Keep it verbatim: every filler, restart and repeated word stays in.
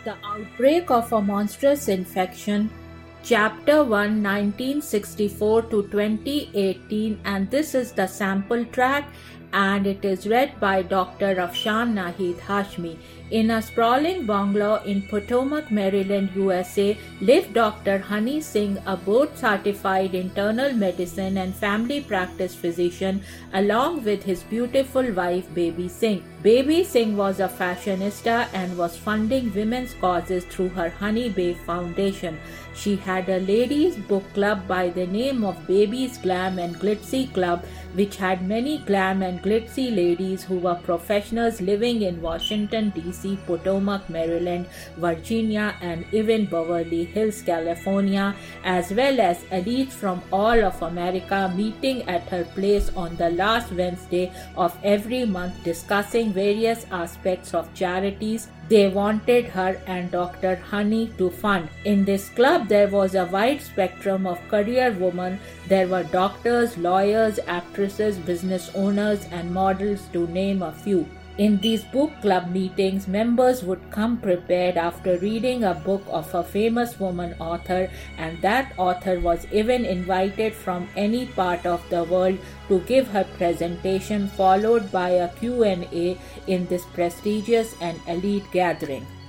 The Outbreak of a Monstrous Infection, Chapter one, nineteen sixty-four to twenty eighteen, and this is the sample track, and it is read by Doctor Afshan Nahid Hashmi. In a sprawling bungalow in Potomac, Maryland, U S A, lived Doctor Honey Singh, a board-certified internal medicine and family practice physician, along with his beautiful wife, Baby Singh. Baby Singh was a fashionista and was funding women's causes through her Honey Bay Foundation. She had a ladies' book club by the name of Baby's Glam and Glitzy Club, which had many glam and glitzy ladies who were professionals living in Washington, D C, Potomac, Maryland, Virginia, and even Beverly Hills, California, as well as elites from all of America meeting at her place on the last Wednesday of every month, discussing various aspects of charities they wanted her and Doctor Honey to fund. In this club, there was a wide spectrum of career women. There were doctors, lawyers, actresses, business owners, and models, to name a few. In these book club meetings, members would come prepared after reading a book of a famous woman author, and that author was even invited from any part of the world to give her presentation, followed by a Q and A in this prestigious and elite gathering.